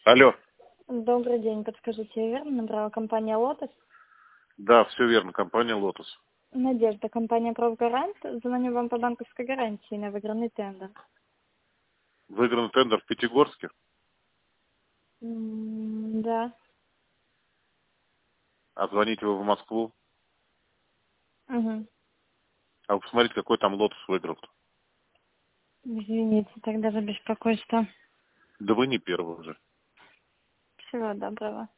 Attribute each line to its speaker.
Speaker 1: Алло.
Speaker 2: Добрый день, подскажите, я верно набрала компания «Лотос»?
Speaker 1: Да, все верно, компания «Лотос».
Speaker 2: Надежда, компания «Профгарант». Звоню вам по банковской гарантии на выигранный тендер.
Speaker 1: Выигран тендер в Пятигорске.
Speaker 2: Да.
Speaker 1: А звоните вы в Москву.
Speaker 2: Угу.
Speaker 1: А вы посмотрите, какой там «Лотос» выиграл.
Speaker 2: Извините, тогда за беспокойство.
Speaker 1: Да вы не первый уже.
Speaker 2: Всего доброго.